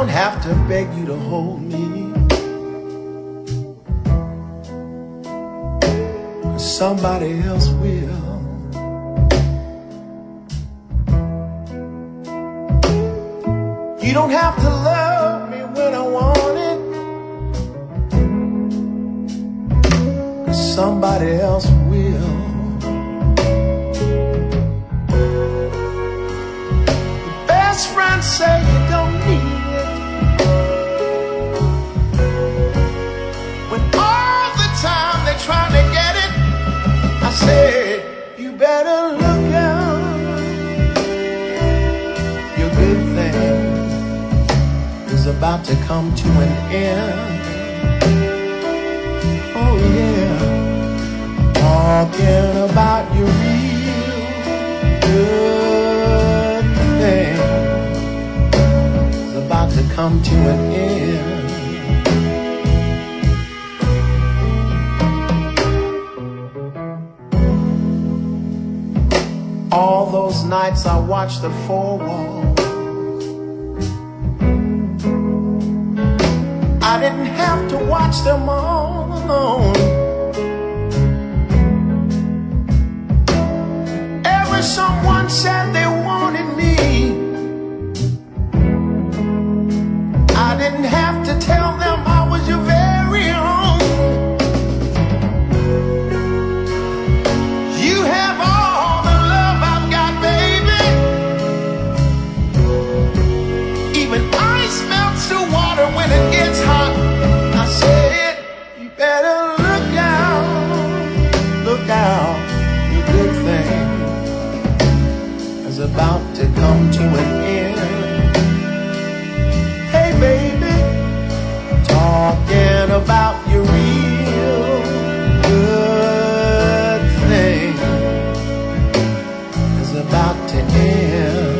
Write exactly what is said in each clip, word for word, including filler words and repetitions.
don't have to beg you to hold me, 'cause somebody else will. You don't have to love me when I want it, 'cause somebody else will. Your best friends say you don't need it, when all the time they're trying to get it. I said, you better look out. Your good thing is about to come to an end. Oh yeah, talking about your real good thing is about to come to an end. All those nights I watched the four walls, I didn't have to watch them all alone. Ever someone said they wanted me, I didn't have to tell them I was your very own. You have all the love I've got, baby. Even ice melts the water when it gets hot. I said, you better look out, look out. Your good thing is about to come to an end. Hey baby, talking about your real good thing is about to end.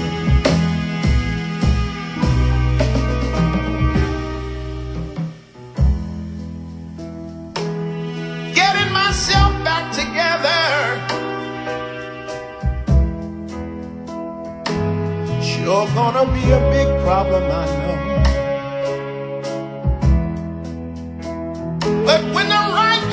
Getting myself back together, sure gonna be a big problem, I know. But when the right